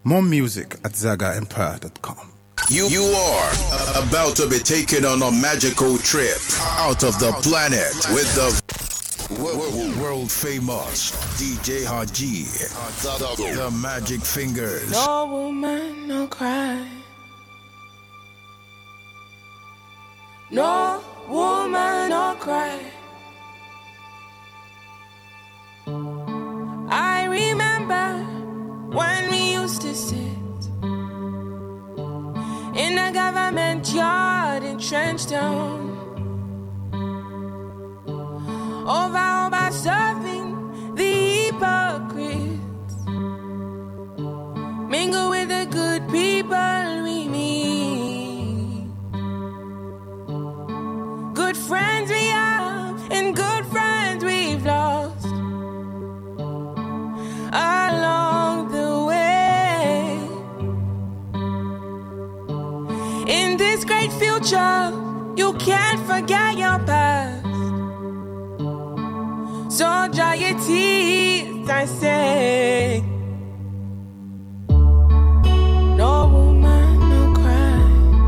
More music at ZagaEmpire.com. You are about to be taken on a magical trip out of the planet with the world famous DJ Haji, the Magic Fingers. No woman, no cry. No woman, no cry. I remember when we used to sit in a government yard in Trenchtown, over serving the hypocrites, mingle with the good people we meet, good friends we have and good friends we've lost along the way. In this great future, you can't forget your past. So dry your tears, I say. No woman, no cry.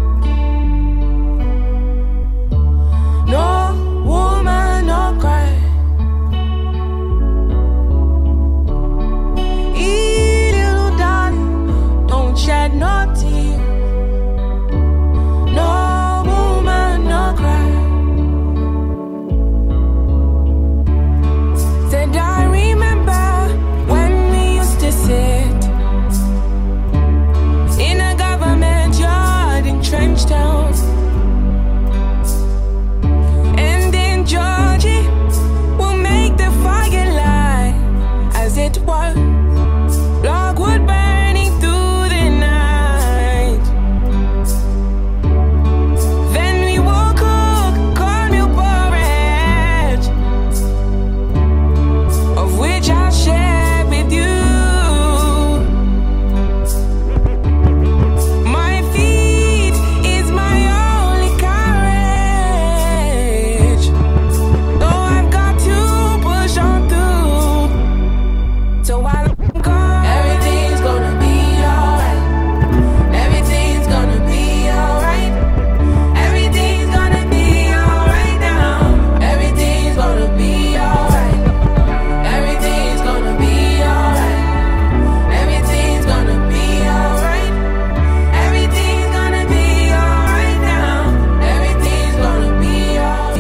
No woman, no cry. Little darling, don't shed no tears. No woman, no cry. Said I remember when we used to sit in a government yard in Trenchtown, and in Georgia we'll make the fire light as it was, logwood burning through the night. Then we woke up cornmeal porridge, of which I'll share with you. My feet is my only courage, though I've got to push on through. So while I'm gone, everything's gonna be alright. Everything's gonna be alright. Everything's gonna be alright now. Everything's gonna be alright. Everything's gonna be alright. Everything's gonna be alright. Everything's gonna be alright now. Everything's gonna be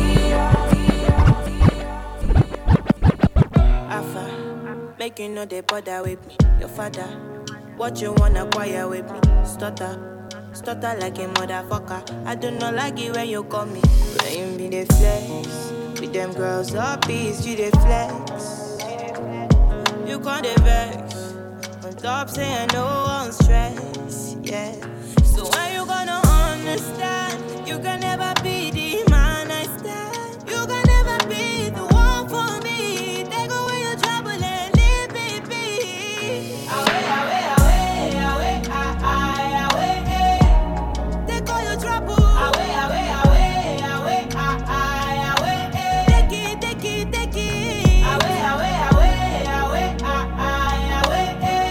alright. Alpha, make you know they bother with me. Your father, what you wanna acquire with me? Stutter like a motherfucker. I do not like it when you call me. When you be the flex, with them girls up peace, you the flex. You can't the vex. On top saying no one stress, yeah. So when you gonna understand, you can never be the man I stand. You can never be the one for me. Take away your trouble and leave me be. Away, away, away, away, away, away. Take all your trouble. Away, away, away, away, away. Take it, take it, take it. Away, away, away, away, away.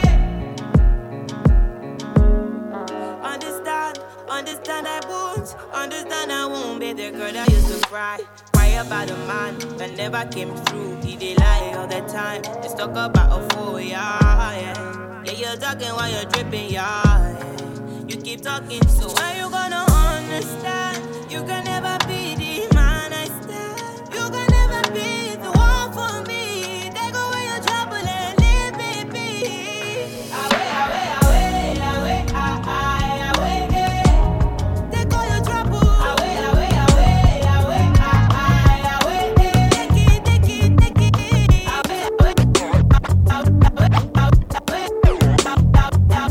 Understand I won't be the girl that used to cry about a man that never came through. He did lie all the time. Let's talk about a fool, yeah. Yeah, you're talking while you're dripping, yeah. You keep talking, so when you gonna understand? You can never be the man I stand. You can never be the one for me. Take away your trouble and leave me be. Away, away, away, away, away. Take all your trouble. Away, away, away, away, away. Take it, take it, take it. Away, away,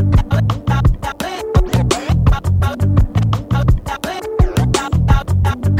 away, away.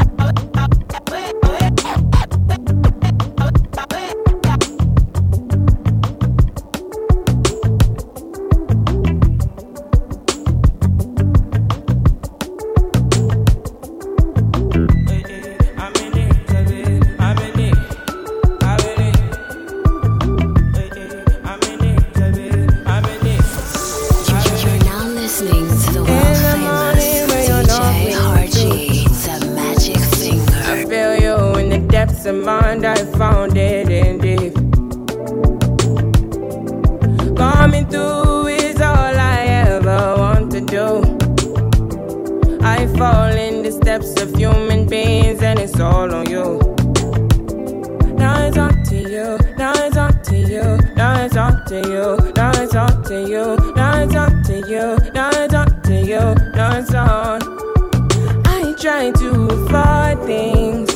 you, now it's up to you, now it's up to you, now it's on. I ain't trying to avoid things,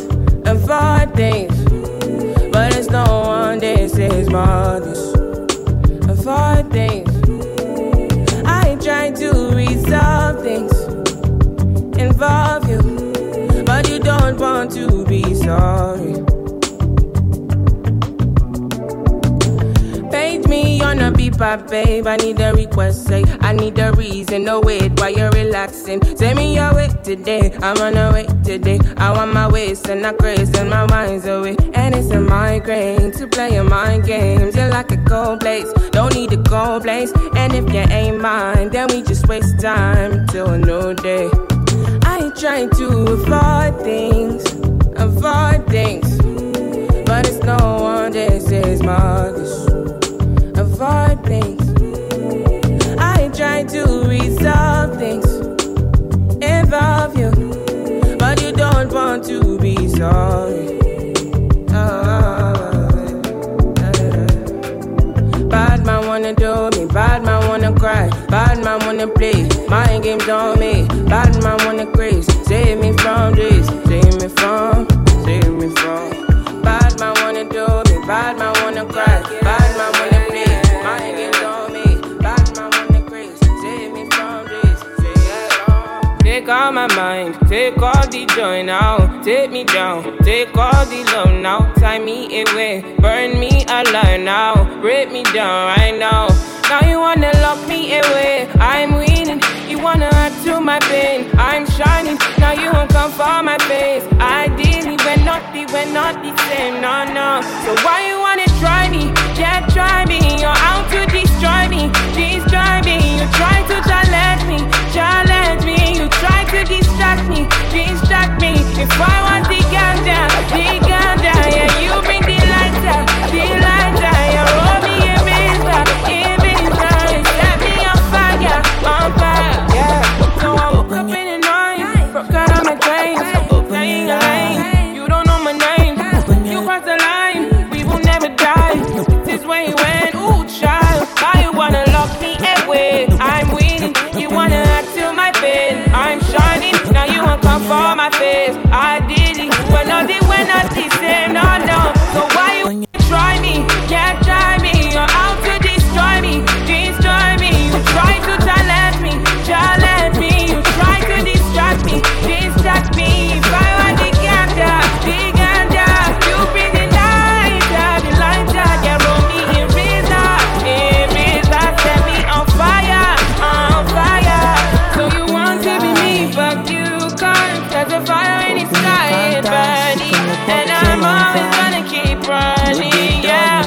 but it's no one, this is modest. Avoid things, I ain't trying to resolve things, involve you, but you don't want to be sorry. Page me on a beeper, babe. I need a request, say I need a reason. No wait while you're relaxing. Send me your way today. I'm on a way today. I want my waist and I craze and my mind's away. And it's a migraine to play your mind games. You're like a cold place, don't need a cold place. And if you ain't mine, then we just waste time till a new day. I ain't trying to avoid things, but it's no one, this is modest. Avoid things, I ain't trying to resolve things, involve you, but you don't want to be sorry. Bad man wanna do me, bad man wanna cry, bad man wanna play, mind games on me, bad man wanna craze, save me from this, save me from. Bad man wanna do me, bad man wanna cry, bad man wanna play, mind games on me, bad man wanna craze, save me from this, take all my mind, take all the joy now, take me down, take all the love now, tie me away, burn me alive now, break me down right now. Now you wanna lock me away, I'm winning. You wanna add to my pain, I'm shining. Now you won't come for my face. Ideally, we're not the same, no. So why you wanna try me? Yeah, try me. You're out to destroy me. You try to challenge me. You try to distract me. If I want the ganja, yeah, you bring the lighter, you roll me a Ibiza, set me on fire, yeah. So I woke up in the night, broke out of my dreams, saying your name, you don't know my name, you crossed the line, we will never die, this way you went, ooh child, why you wanna lock me away, I'm winning, you wanna act to my pain, I'm shining, now you won't come for my face, I did it, we're not the same, no, so why you try me, yeah try me, you're out to destroy me, you try to challenge me, you try to distract me, if I want the ganja, you bring the lighter, yeah, roll me in Ibiza, set me on fire, so you want to be me, but you can't, there's a fire in the sky, burning, and I'm always gonna keep running, yeah.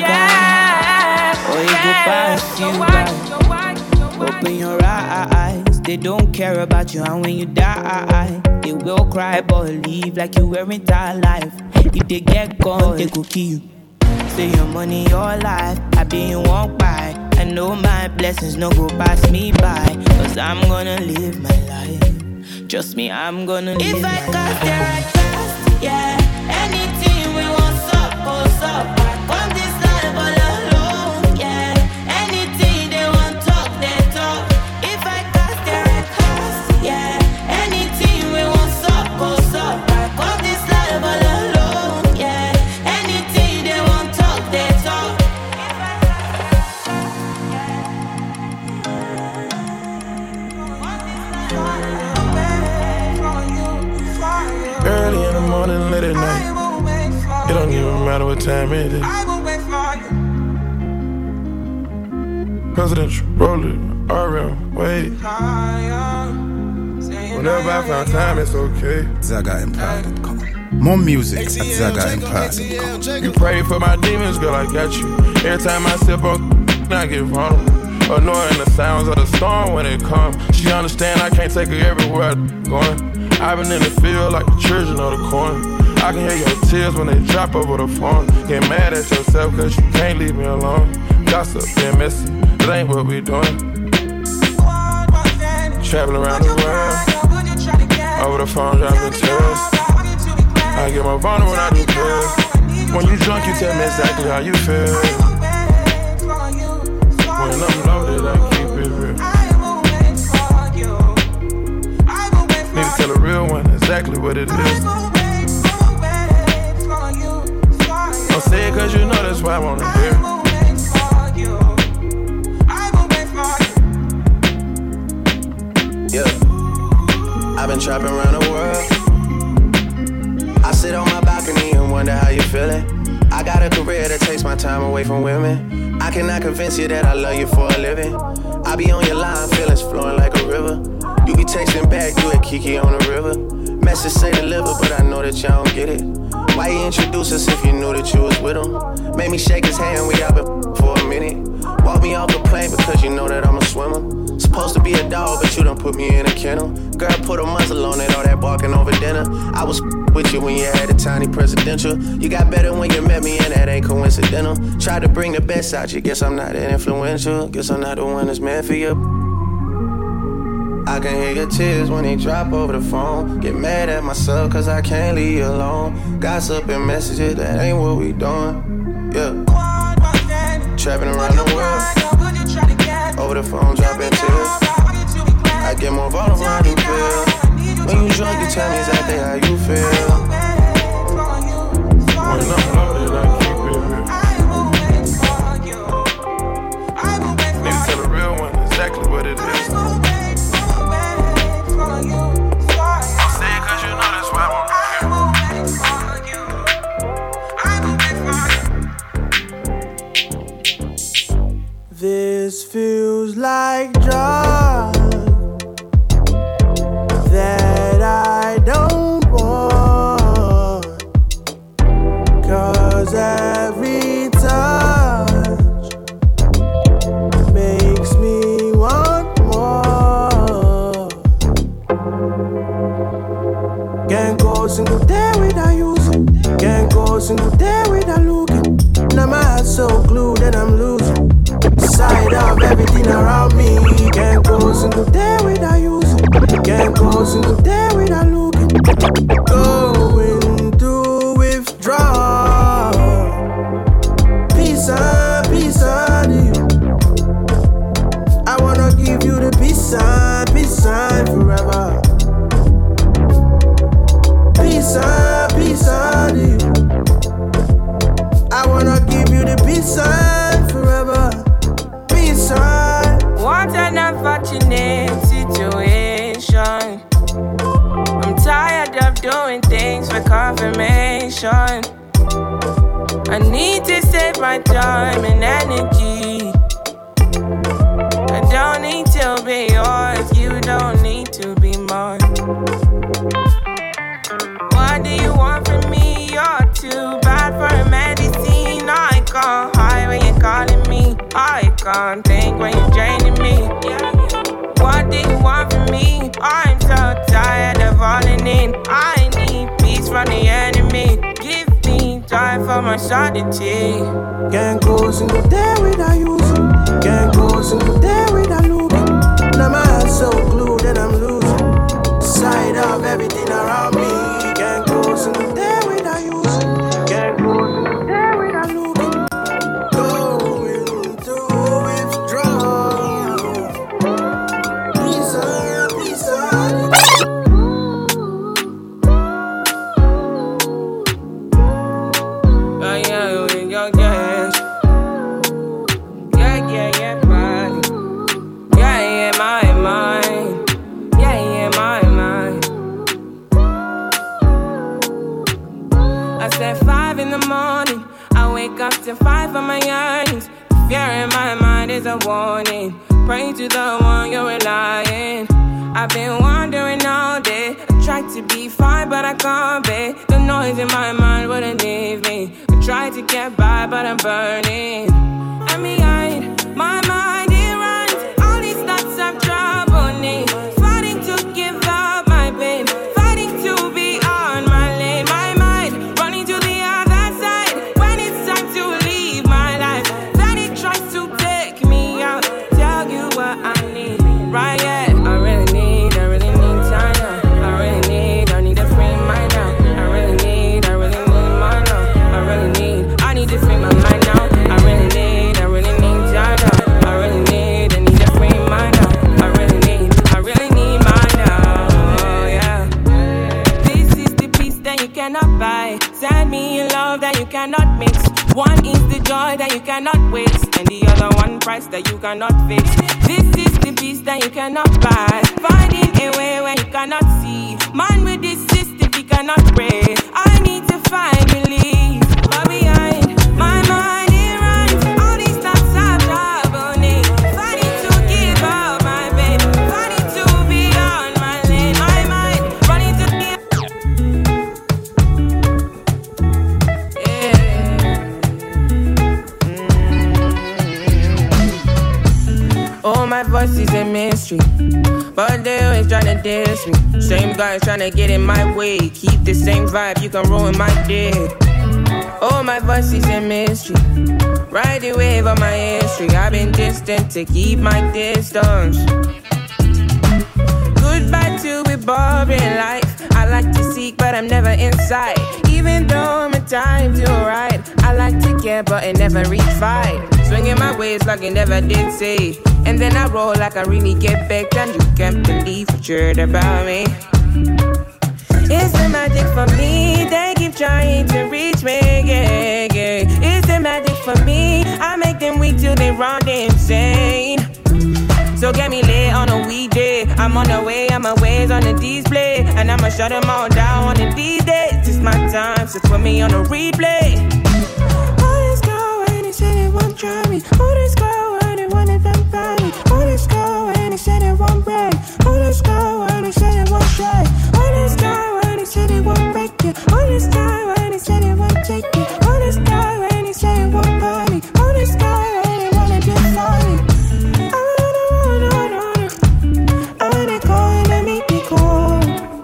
Open your eyes, they don't care about you, and when you die, they will cry but leave like you weren't alive. If they get gone, they could kill you. Say your money, your life, I be you walk by. I know my blessings no go pass me by, cause I'm gonna live my life. Trust me, I'm gonna live my life. If I cast the right cast, yeah, anything we want up, goes up. I come this life all alone, yeah. Anything they want talk, they talk. If I cast the right cast, yeah, anything we want up, goes up. I come this life all alone, yeah. Anything they want talk, they talk. Early in the morning, late at night. It don't even matter what time it is. Presidential, roller, RM, wait. Whenever I find time, it's okay. ZagaEmpire.com. More music at ZagaEmpire.com. You pray for my demons, girl, I got you. Every time I sip on, I get vulnerable. Annoying the sounds of the storm when it comes. She understand I can't take her everywhere I'm going. I've been in the field like the children of the corn. I can hear your tears when they drop over the phone. Get mad at yourself cause you can't leave me alone. Gossip and messy, it ain't what we doing. Traveling around the world, over the phone driving tears. I get more vulnerable when I do drugs. When you drunk you tell me exactly how you feel. When I'm loaded what it is. Don't say it cause you know that's why I wanna hear. Yeah, I've been trapping around the world. I sit on my balcony and wonder how you feeling. I got a career that takes my time away from women. I cannot convince you that I love you for a living. I be on your line, feelings flowing like a river. You be texting back, you at Kiki on the river. Message say deliver, but I know that y'all don't get it. Why you introduce us if you knew that you was with him? Made me shake his hand, we out been for a minute. Walk me off the plane because you know that I'm a swimmer. Supposed to be a dog, but you done put me in a kennel. Girl, put a muzzle on it, all that barking over dinner. I was with you when you had a tiny presidential. You got better when you met me, and that ain't coincidental. Tried to bring the best out you, guess I'm not that influential. Guess I'm not the one that's meant for you. I can hear your tears when they drop over the phone. Get mad at myself cause I can't leave you alone. Gossip and messages, that ain't what we doing. Yeah. Trapping around the world. Over the phone, dropping tears. I get more vulnerable than you feel. When you drunk, you tell me exactly how you feel. When I'm loaded, I keep it real. Niggas tell the real one exactly what it is. This feels like drugs that I don't want, 'cause every touch makes me want more. Can't go single day without using, can't go single day without looking. Now my heart's so glued and I'm losing sight of everything around me. Can't go single day without using, can't go single day without looking. Going to withdraw. Peace and you. I wanna give you the peace and forever. Peace and you. I wanna give you the peace and forever. What an unfortunate situation. I'm tired of doing things for confirmation. I need to save my time and energy. I don't need to be yours, you don't need to be mine. What do you want from me? You're too bad for a medicine. I can't hide when you're calling me. I can't think when you're draining me. What do you want from me? I'm so tired of falling in. I need peace from the enemy. Give me time for my sanity. Can't go single day without using, can't go single day without looking. Now my heart's so glued and I'm losing sight of everything around me. Can't go single day without using, can't go single day without looking. Going to withdraw. Peace and to fight for my yearnings. Fear in my mind is a warning. Pray to the one you're relying. I've been wandering all day. I tried to be fine, but I can't be. The noise in my mind wouldn't leave me. I tried to get by, but I'm burning. And behind my mind, it runs. All these thoughts of trouble me. Fighting to give up my pain. Fighting to be on my lane. My mind running to the other side. When it's time to leave my life, then it tries to take me out. Tell you what I need, right? Yeah. I really need time now. I need to free mind now. I really need mine now. I need to free my mind now. I really need time now. joy that you cannot waste, and the other one price that you cannot fix. This is the peace that you cannot buy, finding a way where you cannot see. Man with this system, he cannot pray. I need to find relief, but behind my mind it runs. All these thoughts are troubling. Fighting to give up my pain, fighting to be on my lane. My mind running to the Oh, my voice is a mystery, but they always tryna diss me. Same guys tryna get in my way. Keep the same vibe, you can ruin my day. Oh, my voice is a mystery. Ride the wave of my history. I've been distant to keep my distance. Goodbye to a boring life. I like to seek, but I'm never inside. Even though I'm a time to ride, I like to care, but it never reach fight. Swinging my ways like it never did say. And then I roll like I really get back, and you can't believe what you heard about me. It's the magic for me, they keep trying to reach me, yeah, yeah. It's the magic for me, I make them weak till they run insane. So get me late on a weekday, I'm on the way, I'm always on the display. And I'ma shut them all down on the D-Days. It's my time, so put me on a replay. Oh, this girl, when they said it won't try me. Oh, this girl, when they wanted them by me. Oh, this girl, when they said it won't break. Oh, this girl, when they said it won't try. Oh, this girl, when they said it won't break you. Oh, this guy, when they said it won't take you. Oh, this guy, when they said it won't buy me. Oh, this guy, when they wanna do for me. I wanna go and I make me cool.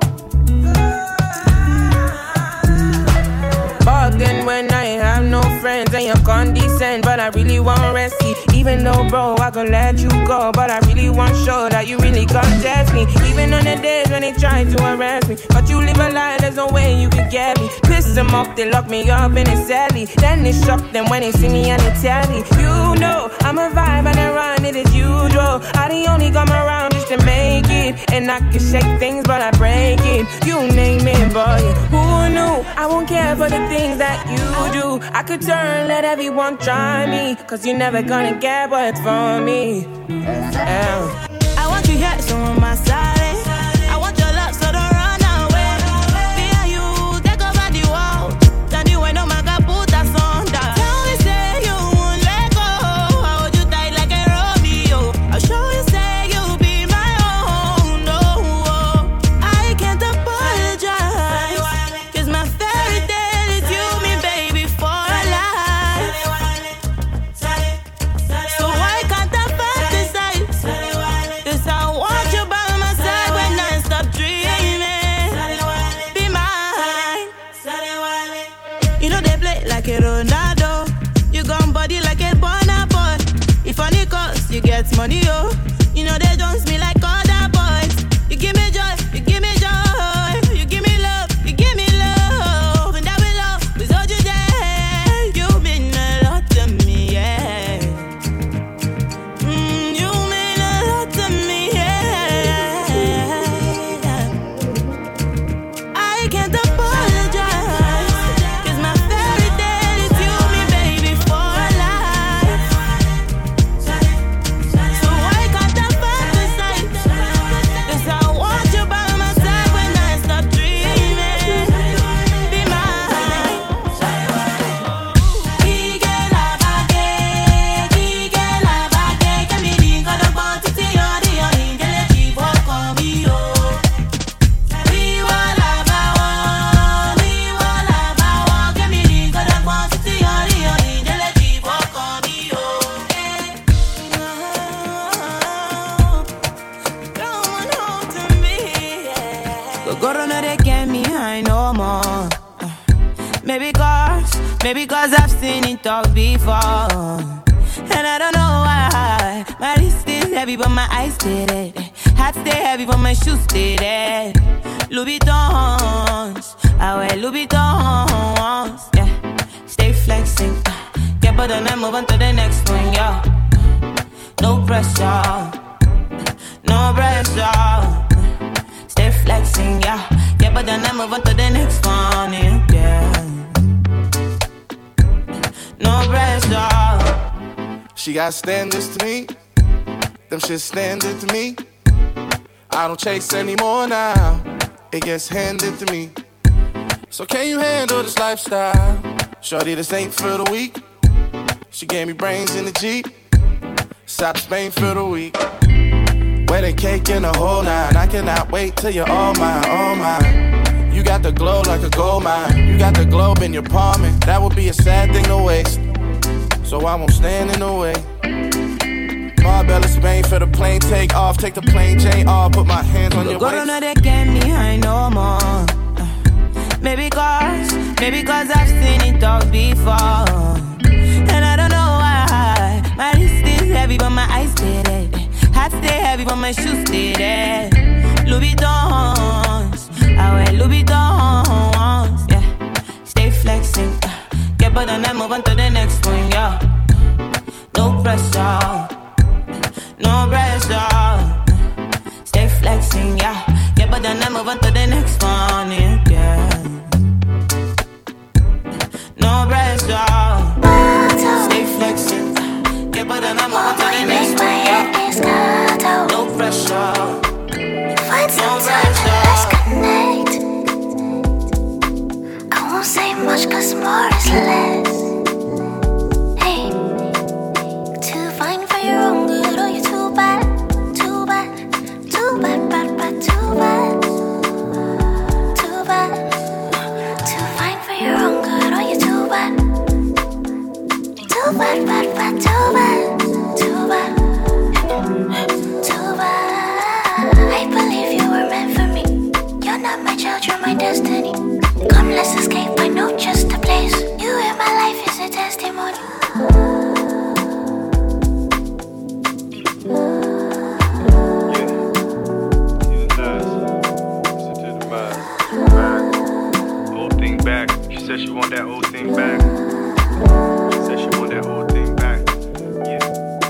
Back then when I have no friends and you're condescend, but I really want rescue. Even though, bro, I could let you go, but I really want show that you really contest me. Even on the days when they try to arrest me, but you live a lie, there's no way you can get me. Piss them off, they lock me up in a celly. Then they shock them when they see me and they tell me, you know, I'm a vibe and I run it as usual. I the only come around just to make it. And I can shake things, but I break it. You name it, boy, who knew? I won't care for the things that you do. I could turn, let everyone try me, cause you're never gonna get what's for me. Yeah. I want you here, so on my side. I want your love, so don't run away. Fear you, take over the world. Tell you when no man can put us under. Tell me, say you won't let go. I hold you tight like a Romeo. I'll show you, say you'll be my own. No, I can't apologize, cause my fairy tale is you, me, baby, for life. So why can't I fantasize? Cause I want you by my side when I stop dreaming. Be mine. You know they play like a Ronaldo. You gon' body like a Burna Boy. If only cause you get money, oh. You know they don't me like other boys. You give me joy, you give me joy. You give me love, you give me love. And I will always hold you there. You mean a lot to me, yeah. You mean a lot to me, yeah. I can't apologize, cause my fairy tale is you, me, baby, for life. So why can't I fantasize? Cause I want you by my side when I stop dreaming. Be mine. Kige la bague, que mi diga la quantity on the ingele chivo conmigo. Viva la bawa, que mi diga la quantity on the ingele chivo conmigo. Come on home to me, yeah. Go no, they get me high no more. Maybe cause I've seen it all before. And I don't know why. My wrist is heavy, but my eyes stay dead. Hat stay heavy, but my shoes stay dead. Louis Vuittons, I wear Louis Vuittons. Yeah, stay flexing. Get better and move on to the next one, yeah. No pressure, no pressure. Stay flexing, yeah. Get better and move on to the next one, yeah. No pressure. She got standards to me. Them shit standard to me. I don't chase anymore now. It gets handed to me. So can you handle this lifestyle? Shorty, this ain't for the weak. She gave me brains in the Jeep. South of Spain for the week. Wedding cake in the whole nine. I cannot wait till you're all mine, all mine. You got the glow like a gold mine. You got the globe in your palm, and that would be a sad thing to waste. So I won't stand in the way. Marbella, Spain for the plane take off. Take the plane chain off. Put my hands on your waist. Go no, they get me high no more. Maybe cause I've seen it all before. And I don't know why. My wrist is heavy but my eyes stay dead. Hat stay heavy but my shoes stay dead. Louis Vuittons, I wear Louis Vuittons, yeah. Stay flexing, get better and move on to the next one, yeah. No pressure, no pressure. Stay flexing, yeah. Get better and move on to the next one, yeah. No pressure, stay flexing. Get better and move on to the next one, yeah. No pressure, find some time and let's connect. I won't say much cause more is less. Hey, too fine for your own good, or you're too bad, too bad, too bad, bad, bad, too bad, too bad. Too fine for your own good, or you're too bad, too bad, bad, bad, too bad, too bad, too bad. I believe you were meant for me. You're not my child, you're my destiny. Come, let's escape, I know just a place. You in my life is a testimony. Old thing back. She said she want that old thing back. She said she want that old thing back. Yeah.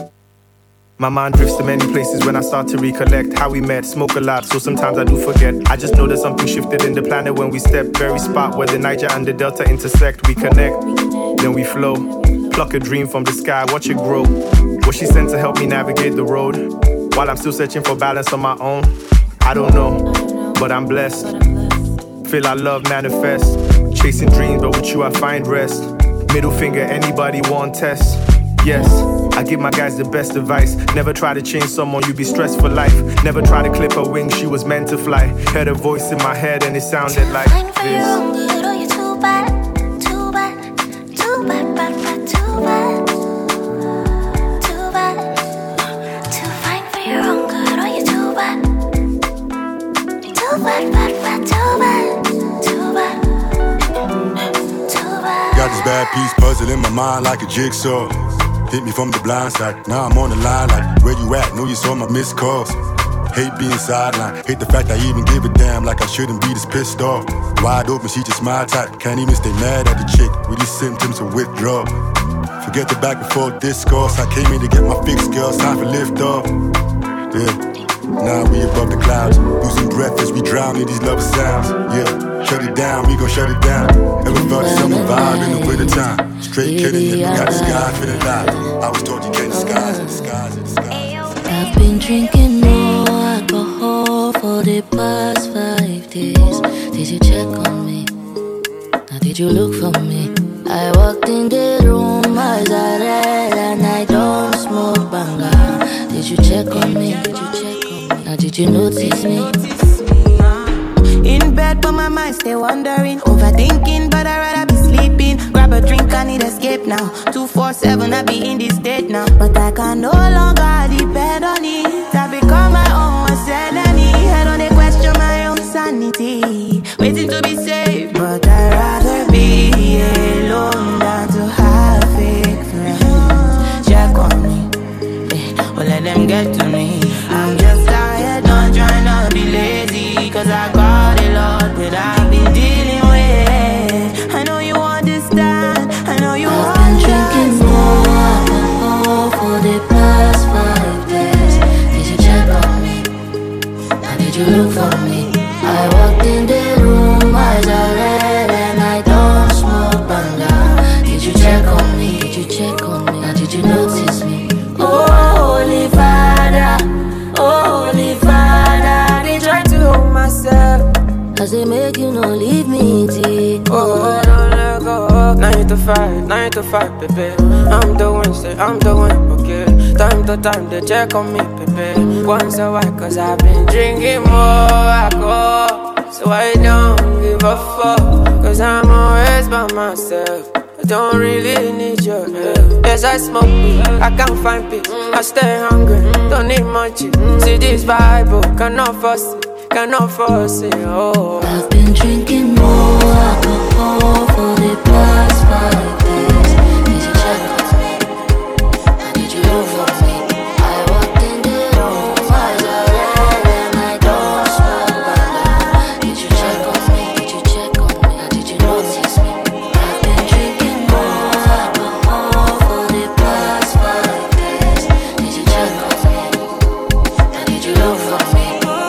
My mind drifts to many places when I start to recollect how we met, smoke a lot, so sometimes I do forget. I just know that something shifted in the planet when we stepped. Very spot where the Niger and the Delta intersect. We connect, then we flow. Pluck a dream from the sky, watch it grow. Was she sent to help me navigate the road? While I'm still searching for balance on my own. I don't know, but I'm blessed. Feel our love manifest. Chasing dreams, but with you I find rest. Middle finger, anybody want test? Yes, I give my guys the best advice. Never try to change someone, you be stressed for life. Never try to clip her wings, she was meant to fly. Heard a voice in my head and it sounded like this. For your own good, or you're too bad, too bad, too bad, bad, bad, too bad, too bad. Too fine for your own good, or you're too bad, too bad, bad, bad, too bad, too bad, too bad. Got this bad piece puzzle in my mind like a jigsaw. Hit me from the blind side, now I'm on the line like, where you at? Know you saw my missed calls. Hate being sidelined, hate the fact I even give a damn, like I shouldn't be this pissed off. Wide open, she just my type, can't even stay mad at the chick with these symptoms of withdrawal. Forget the back and forth discourse, I came in to get my fix, girl, it's time for lift off. Yeah, now we above the clouds, losing breath as we drown in these love sounds. Yeah, shut it down, we gon' shut it down. Ever felt the summer vibe in the winter time? Straight kidding, yeah, we got the sky feeling live. I was told you can't disguise it, disguise it, disguise it. I've been drinking more alcohol for the past 5 days. Did you check on me? Now did you look for me? I walked in the room, eyes are red, and I don't smoke banga. Did you check on me? Did you check on me? Now did you notice me? In bed but my mind stay wandering. Overthinking but I'd rather be sleeping. Grab a drink, I need escape now. 247, I be in this state now. But I can no longer depend on it. I become my own sanity. I don't question my own sanity. Waiting to be saved, but I'd rather be alone than to have fake friends. Check on me, or let them get to me. I'm just tired, not trying to be lazy, cause I got a lot that I've been dealing with. I know you understand, I know you I've been drinking more alcohol for the past 5 days. Did you check on me? Now did you look for me? I walked in the room, eyes are red, and I don't smoke banga. Did you check on me? Did you check on me? Now did you notice me? Just they make you not leave me, T. Oh, don't let go. 9 to 5, 9 to 5, baby. I'm the one, say I'm the one, okay. Time to time, they check on me, baby. Once a while, cause I've been drinking more alcohol. So I don't give a fuck, cause I'm always by myself. I don't really need your help. Yes, I smoke weed, I can't find peace. I stay hungry, don't need much. See this Bible, cannot force it, oh. I've been drinking more alcohol for the past 5 days. Did you check on me? And did you look for me? I walked in the room, eyes are red and I don't smoke banana. Did you check on me? Did you check on me? And did you notice me? I've been drinking more alcohol for the past 5 days. Did you check on me? And did you look for me?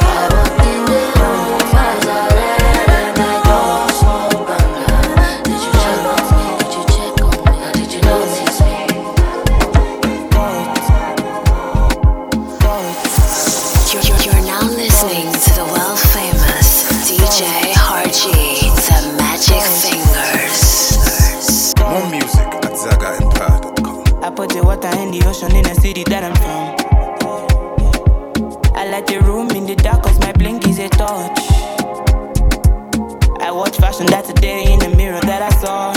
In the city that I'm from, I like the room in the dark cause my blink is a touch. I watch fashion that today in the mirror that I saw.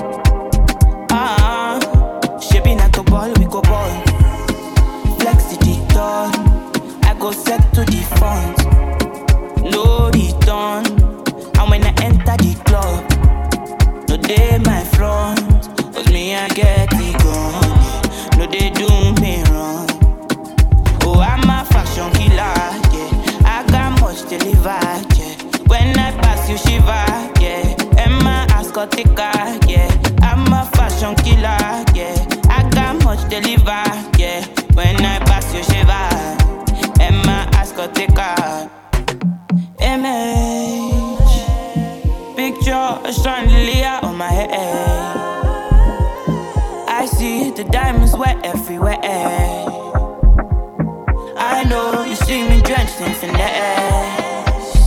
Shaping at the ball, we go ball. Flex to the door, I go set to the front. No return, and when I enter the club, no day my front, cause me I get it gone. No, they do me wrong. Oh, I'm a fashion killer, yeah. I got much to live out, yeah. When I pass you, shiver, yeah. And my ass got thicker, yeah. I'm a fashion killer, yeah. I got much to live out, yeah. When I pass you, shiver, and my ass got thicker. Image, picture, a chandelier on my head. I see the diamonds wet everywhere. I know you see me drenched in finesse,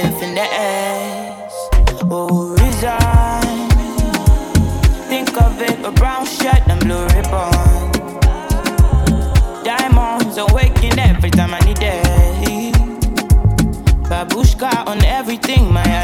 oh, resign. Think of it, a brown shirt and blue ribbon. Diamonds are waking every time I need it. Babushka on everything, my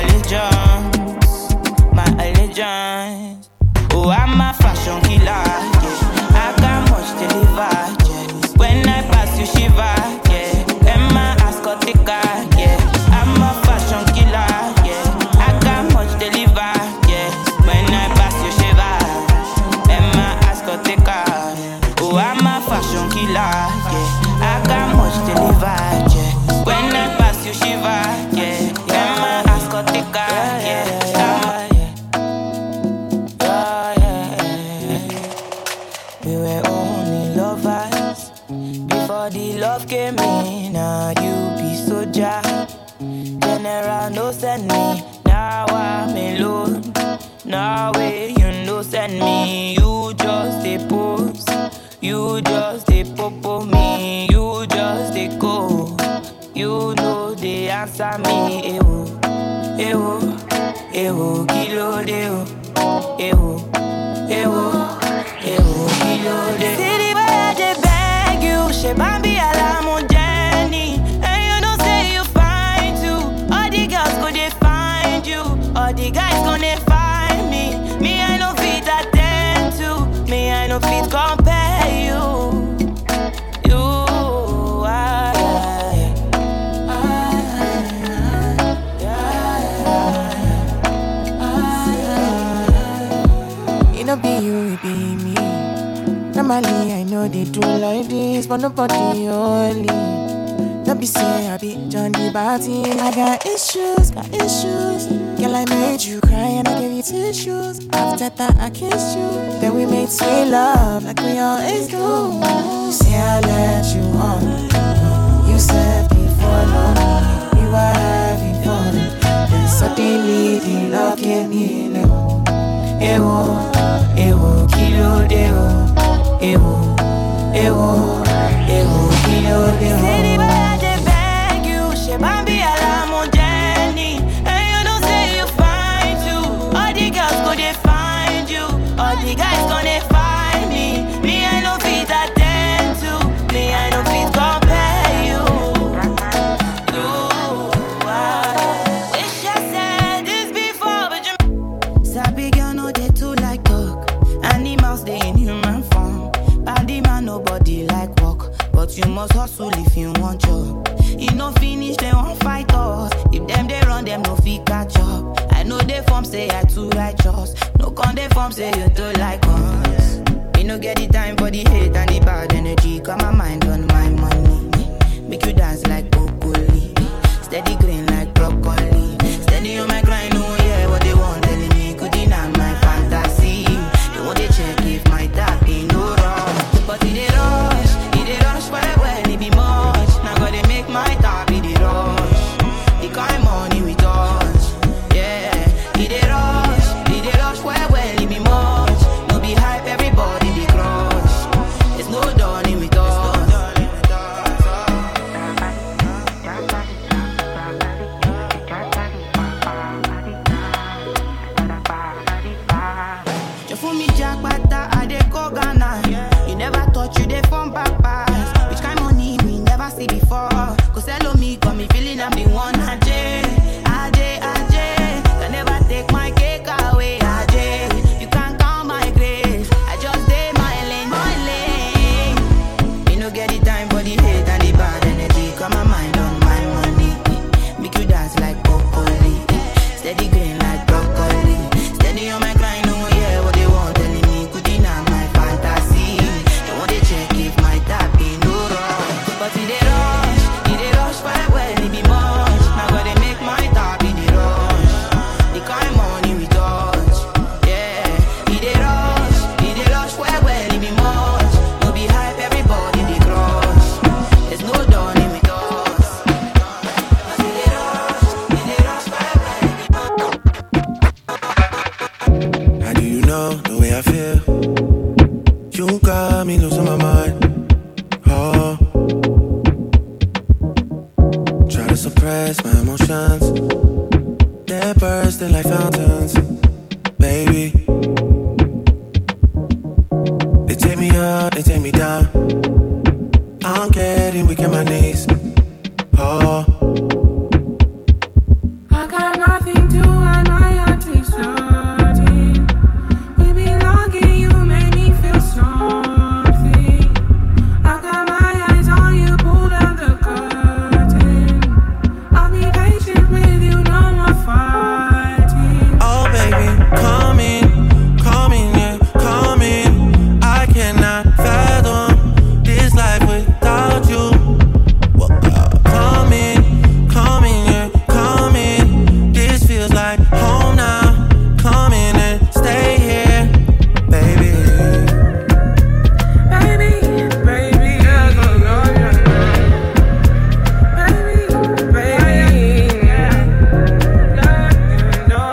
allegiance. Oh, I'm a fashion killer, yeah. I got much to live out, yeah. When I pass you, shiver, yeah. And my ass got thicker, yeah. I'm a fashion killer, yeah. I got much to live out, yeah. When I pass you, shiver, and my ass got thicker. Oh, I'm a fashion killer, yeah. I got much to live out, yeah. When I pass you, shiver, yeah. And my ass got thicker, yeah. The love came in, now you be soldier. General no send me, now I'm alone. Now way you no send me, you just a pose. You just a popo me, you just a go. You know they answer me, ewo, ewo, ewo, kilo deo, ewo, ewo, ewo, kilo deo. She Bambi Alamo Jenny, and you know say you find too. All the girls go they find you, all the guys gonna find me. Me I no fit attend to, me I no fit compare you. It no be you, it be me. Normally I know they do like this, but nobody only. Don't be say I be John the Baptist. I got issues. Girl, I made you cry and I gave you tissues. After that I kissed you, then we made sweet love like we always do. See I let you on. You said before long we were having fun, then suddenly the love came in. Ewo, ewo, kilo deo. Ewo, ewo, ewo, kilo deo. City boy, I just beg you, she Bambi Alamo Jenny, and you want job. You no finish, they won't fight us. If them they run, them no fit catch up. I know they form say I too righteous. No con they form say you too like us. Me no get the time for the hate and the bad energy. Got my mind on my money. Make you dance like broccoli. Steady green like broccoli. Steady on my grind, oh yeah, what they want telling me. Could deny my fantasy. They want to check if my tap ain't no wrong. But it rush well, it be much. Now gotta make my tap, it rush. The kind money we touch, yeah. It rush well, it be much. No be hype, everybody be crush. It's no dawning with us. For me, Jack Bata, I dey go Ghana. You never thought you dey from papas. Which kind money we never see before? Cause hello me, got me feeling I'm the one. Ajay. Can never take my cake away, Ajay. You can't count my grace. I just did my lane. Me no get the time for the hate and the bad energy. Got my mind on my money. Make you dance like broccoli. Steady green like broccoli. Steady on my grind, oh yeah, what they want telling me. Could deny my fantasy. They want to check if my tap ain't no wrong. But it rush well, it be much. Now gotta make my tap, it rush. The kind money we touch, yeah. It rush well, it be much. No be hype, everybody they crush. There's no dawning with us. But it rush well, it be much. How do you know the way I feel? You got me losing my mind. Oh, try to suppress my emotions. They're bursting like fountains, baby. They take me up, they take me down. I'm getting weak in my knees. Oh, I got nothing to hide, my heart is hurting. We belong in you, make me feel something. I got my eyes on you, pull down the curtain. I'll be patient with you, no more fighting. oh baby, come in, yeah, come in. I cannot fathom this life without you. Well, come in, yeah, come in. This feels like home now. Come in and stay here, baby. Baby, yeah, go, yeah. Baby, yeah. No.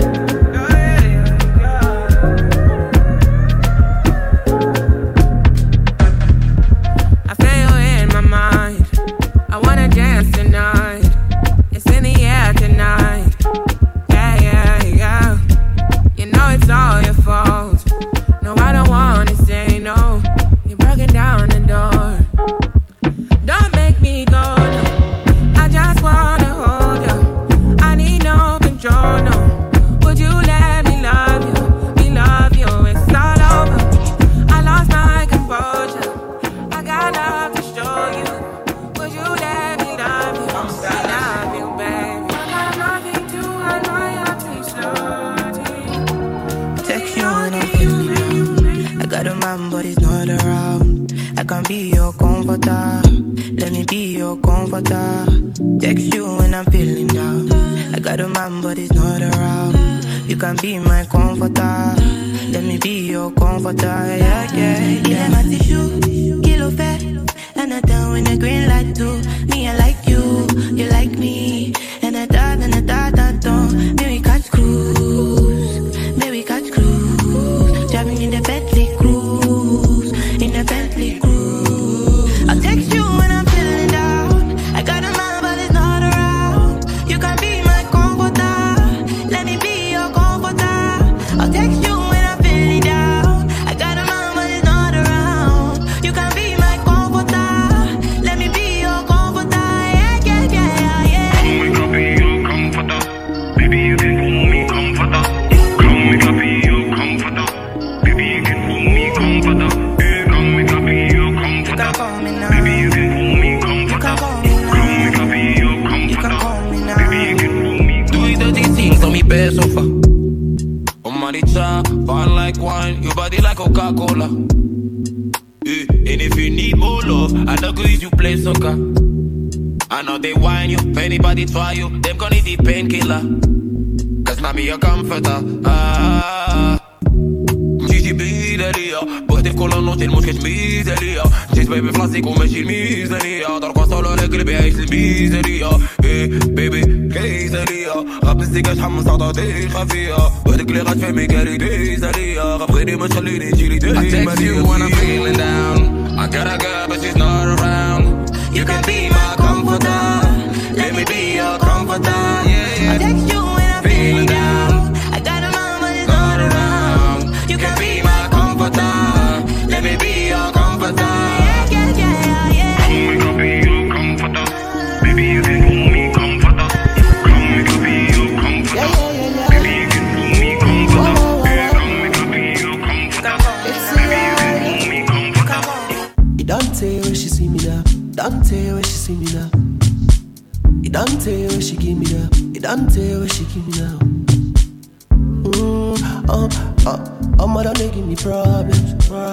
I feel you in my mind. I wanna dance tonight. It's in the air tonight. Yeah. You know it's all your fault. No, I don't wanna say no. You're breaking down the door. Don't make me go, no. I just wanna hold you. I need no control, no. Would you let me love you? Me love you, it's all over. I lost my composure. I got love to show you. Would you let me love you? I love you, baby. I got nothing to hide, my heart is hurting. Text you when I'm feeling. I got a man, but he's not around. I can be your comforter. Let me be your comforter. Text you when I'm feeling down. I got a man, but he's not around. You can be my comforter. Let me be your comforter. Yeah. My tissue, kilo fat. And I down in the green light too. Me, I like you, you like me. And I thought, maybe catch cruise. Driving in the Bentley cruise. I'll text you when I'm feeling down. I got a man, but it's not around. You can be my comforter. Let me be your comforter. I'll text you when I'm feeling down. I got a man, but it's not around. You can be my comforter. Let me be your comforter. Coca-Cola. And if you need more love, I know good you play soccer. I know they whine you, if anybody try you, them gonna need the painkiller. Cause now me a comforter. GGB delia, pus de colonno til måske smidelia. Sidst baby plastik og med sin miseria. Der koster lønne gribe jeg til miseria. Hey baby, kejseria. Rappen stikker sammen starter det khafia. ودك اللي غاد فهمي قالي ديزاليا. غفغيني مش خليني تجيلي دي I text you when I'm feeling down. I got a girl but she's not around. You can be my comforter. Let me be your comforter. Yeah. I text you when I'm feeling down. I got a mom but it's not around. You can be my comforter. Let me be your comforter. Yeah, yeah, yeah. Come we can be your comforter. Baby you can call me comforter. Come we can be your comforter. Baby you can call me comforter. Come we can be your comforter. Baby you can call me comforter. It don't tell where she see me now. Don't tell where she see me now. It don't tell where she give me now. It don't tell where she give me now. Mother they give me problems.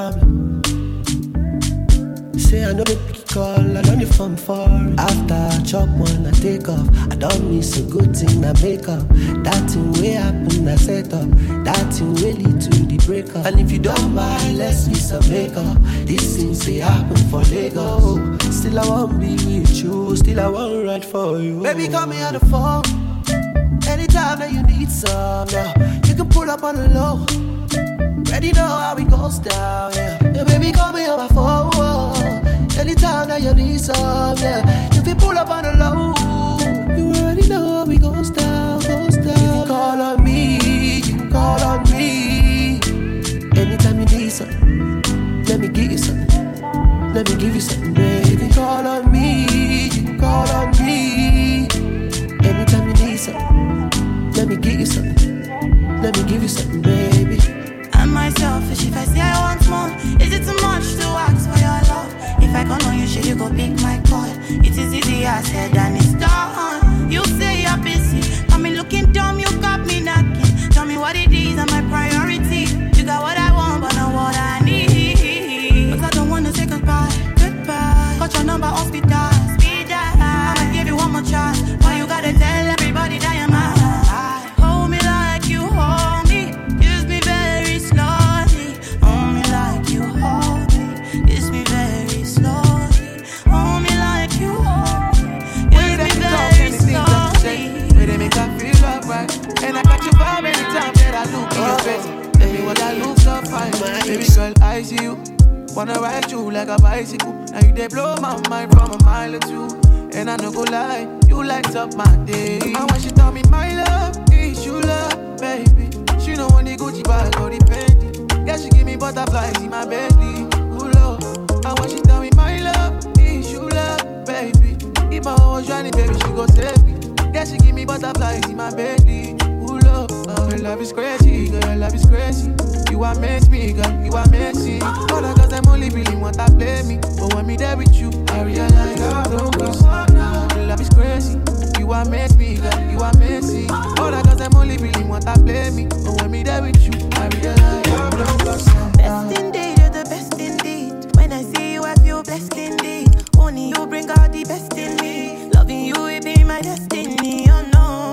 Say I know they pick call, I don't phone for it. After I chop one, I take off. I don't miss a good thing, I make up. That thing way happen, I set up. That thing will lead to the breakup. And if you don't buy, let's miss some makeup. These things they happen for Lego. Still I won't be with you, still I won't ride for you. Baby, call me on the phone. Anytime that you need some, now you can pull up on the low. Ready know how it goes down, yeah. Yeah, baby, call me on my phone. Anytime that you need some, yeah. You can pull up on the low. You already know how it goes down, goes down. You can call on me, you can call on me. Anytime you need something, let me give you something. Let me give you something, baby. You can call on me, you can call on me. Anytime you need something, let me give you something. Let me give you something, baby. Am I selfish if I say I want more? Is it too much to ask for your love? If I can't know you, should you go pick my call? It is easy, I said, and it's done. You say you're busy, got me looking dumb, you got me knocking. Tell me what it is, I'm my priority. You got what I want, but not what I need. But I don't wanna say goodbye. Got your number off speed dial. I'ma give you one more chance. Why you gotta tell everybody that you're mine? Hold me like you hold me. Use me very slowly. Hold me like you hold me. Use me very slowly. Hold me like you hold me. Use me very slowly. Where they make I feel alright. And I got your vibe anytime that I look in your face. Tell me what I look so fine. Baby girl, I see you. Wanna ride you like a bicycle. Now you they blow my mind from a mile or two. And I no go lie, you light up my day. And when she tell me my love is you love, baby. She know when the Gucci bag or the Fendi. Yeah, she give me butterflies in my belly. Ooh, Lord. And when she tell me my love is you love, baby. If I was running, baby, she go save me. Yeah, she give me butterflies in my belly. Ooh, Lord. Her love is crazy, girl, her love is crazy. You amaze me, girl, you amaze me. All the girls, them only really want to play me. But when me there with you, I realize I don't go. Your love is crazy. You amaze me, girl, you amaze me. All the girls, them only really want to play me. But when me there with you, I realize I don't go. Best indeed, you're the best indeed. When I see you, I feel blessed indeed. Only you bring out the best in me. Loving you, it be my destiny, oh no.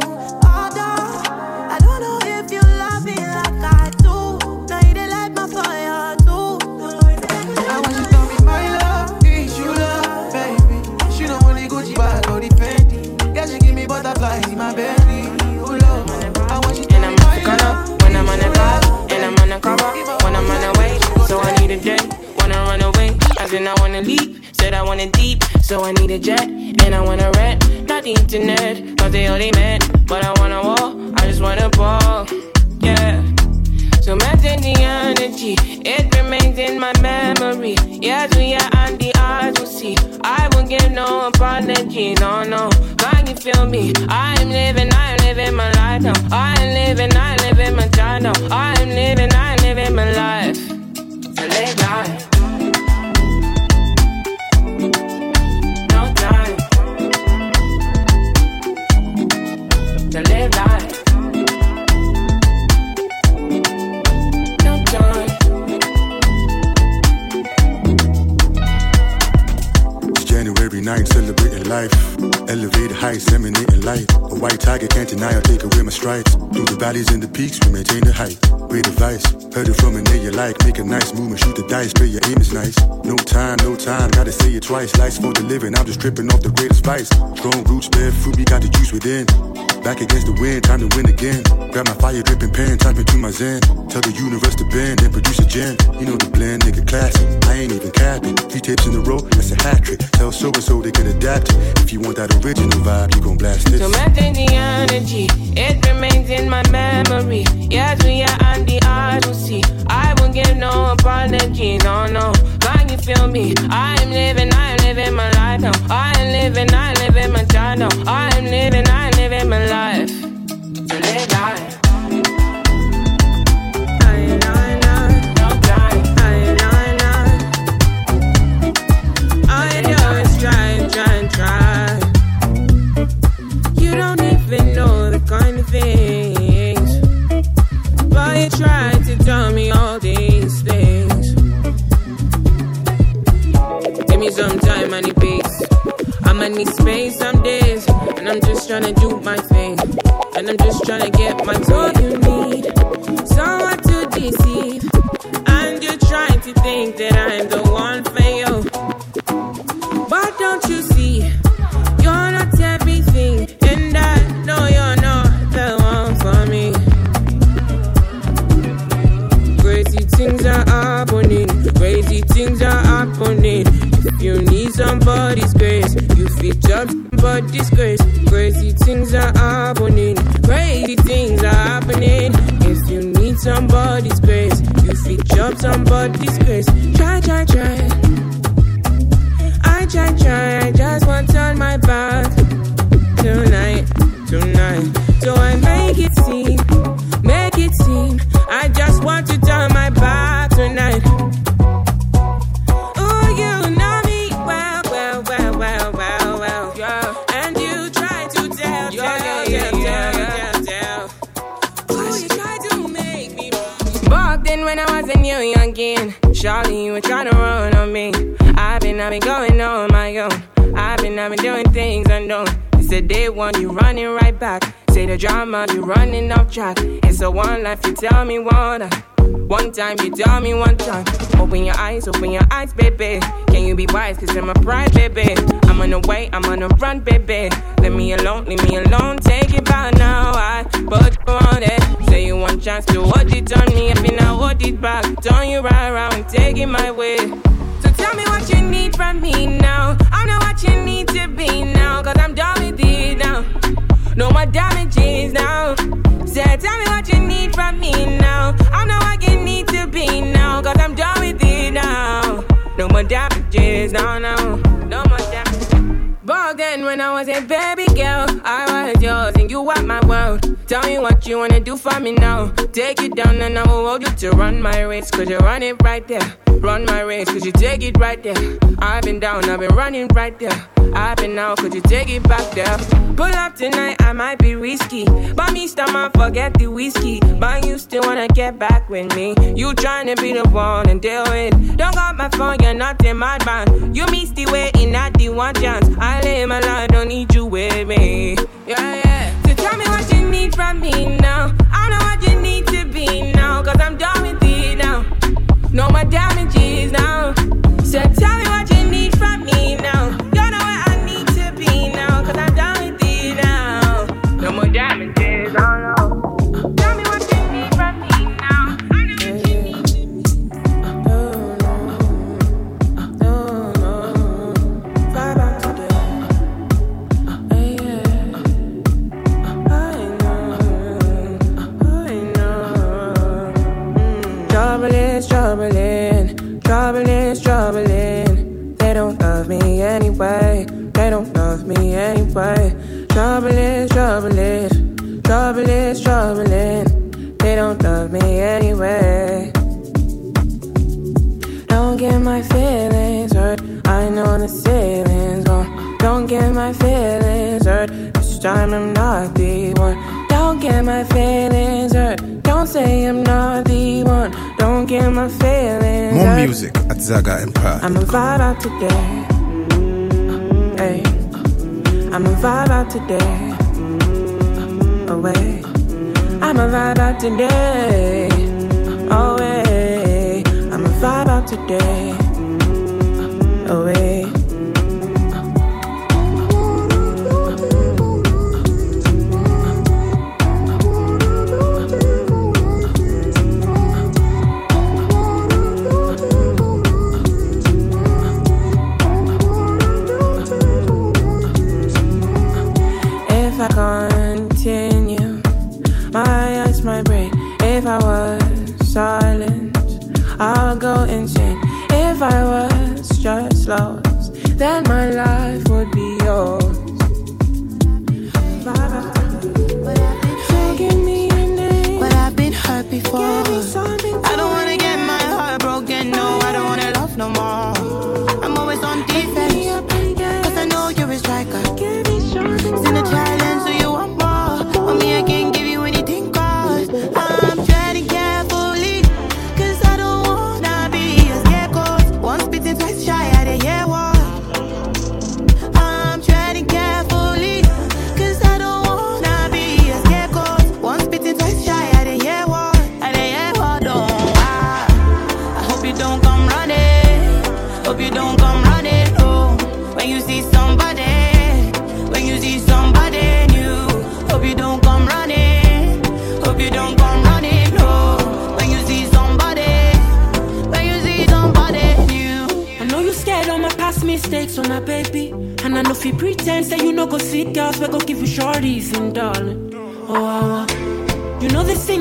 I don't know if you love me like I do. Now you dey light my fire too. I want you to tell me my love is you love, baby. She know when the Gucci bag or the Fendi. Yeah, she give me butterflies in my belly. Oh Lord, I want you to tell me my love. When I'm on the clock, and I'm on the cover. When I'm on the way, so I need a jet. Wanna run away, I said I wanna leave. Said I want it deep, so I need a jet. And I wanna rent, not the internet. Cause they only met, but I wanna walk. I just wanna ball, yeah. So maintain the energy, it remains in my memory. Yes, we are and the eyes will see. I won't give no apology, no, no. Can you feel me? I'm living my life now. I'm living my time now. I'm living my life. I live life. No time to live life. No time Elevated heights, emanating light. A white tiger can't deny, I'll take away my stripes. Through the valleys and the peaks, we maintain the height. Great advice, heard it from a nigga you like. Make a nice movement, shoot the dice, pray your aim is nice. No time, gotta say it twice. Life's for the living, I'm just tripping off the greatest spice. Strong roots, bare fruit, we got the juice within. Back against the wind, time to win again. Grab my fire dripping pen, type into my zen. Tell the universe to bend and produce a gem. You know the blend, nigga classic. I ain't even capping. 3 tapes in a row, that's a hat trick. Tell so they can adapt it. If you want that original vibe, you gon' blast this. So maintain the energy, it remains in my memory. Yes, we are on the Odyssey. I won't give no apologies, oh no. Can you feel me? I'm living my life now. I'm living my child now. I'm living my life. So live life. Try. You don't even know the kind of things, but you try to tell me all these things. Give me some time, I need peace. I'ma need space some days, and I'm just trying to do my thing, and I'm just trying to get my soul. You need someone to deceive, and you're trying to think that I'm the one for you. But don't you see, you're not everything, and I know you're not the one for me. Crazy things are happening, crazy things are happening. If you need somebody's grace, you fit up somebody's grace. Crazy things are happening, crazy things are happening. If you need somebody's grace, you fit up somebody's grace. Try. I just want on my back tonight. So I make it seem, I just want to turn my back tonight. Oh, you know me well, yeah. And you try to tell. Oh, you try to make me. Back then when I was a new youngin', Charlie, you were trying to run on me. I've been going on my own. I've been doing things unknown. You said day one, you running right back. Say the drama, you running off track. It's a one life, you tell me one. One time, you tell me one time. Open your eyes, baby. Can you be wise, cause I'm a pride, baby. I'm on the way, I'm on the run, baby. Leave me alone, take it back now. I put you on it. Say you want chance to hold it on me. If you now hold it back, turn you right around, take it my way. So tell me what you need from me now. I know what you need to be now, cause I'm done with it now. No more damages now. Say tell me what you need from me now. I know what you need to be now, cause I'm done with it now. No more damages now. No more damages. Back then when I was a baby girl, I was yours and you were my world. Tell me what you wanna do for me now. Take it down and I will hold you to run my race, cause you run it right there. Run my race, cause you take it right there. I've been down, I've been running right there. I've been out, could you take it back there? Pull up tonight, I might be risky, but me stomach forget the whiskey. But you still wanna get back with me. You tryna be the one and deal with. Don't got my phone, you're not in my band. You missed the waiting at the one chance. I live my life, don't need you with me. Yeah. So tell me what you need from me now. I know what you need to be now, cause I'm done with it now. No more damages now. So tell me what you need from me now. You know where I need to be now, cause I'm done with it now. No more damages, oh no. Tell me what you need from me now. I know what you need to be. Vibe out today. I know. Troubling. They don't love me anyway. Trouble is troubling. They don't love me anyway. Don't get my feelings hurt. I know the ceiling's gone. Don't get my feelings hurt. This time I'm not the one. Don't get my feelings hurt. Don't say I'm not the one. Don't get my feelings More hurt. music at Zaga Empire. I'ma vibe out today. Hey. I'ma vibe out today. Away. I'ma vibe out today. Away. I'ma vibe out today. Away. If I continue, my eyes might break. If I was silent, I'll go insane. If I was just lost, then my life would be yours. So give me a name. But I've been hurt before. I don't wanna get my heart broken. No, I don't wanna love no more. I'm always on defense, cause I know you're a striker. Seen a challenge, so you want more. On me, I can't give you anything, cause I'm treading carefully. Cause I don't wanna be a scapegoat. Once bitten, twice shy, I didn't hear what. I'm treading carefully. Cause I don't wanna be a scapegoat. Once bitten, twice shy, I didn't hear what. I didn't hear what, don't I hope you don't come running. Hope you don't come running, oh. When you see somebody, when you see somebody new, hope you don't come running. Hope you don't come running, no. When you see somebody, when you see somebody new. I know you scared of my past mistakes, on my baby. And I know if you pretend, say you no go see girls, we go give you shorties and darling. Oh, you know this thing.